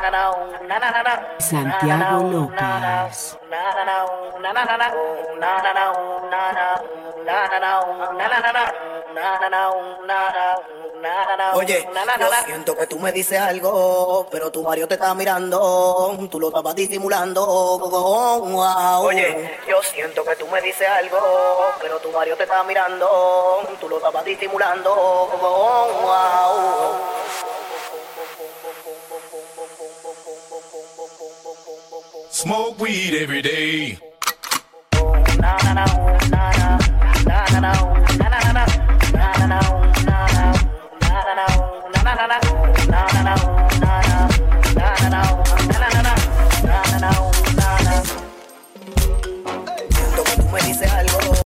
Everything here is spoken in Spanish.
Santiago López. Oye, yo siento que tú me dices algo, pero tu Mario te está mirando, tú lo estabas disimulando. Oye, yo siento que tú me dices algo, pero tu Mario te está mirando, tú lo estabas disimulando. Smoke weed every day.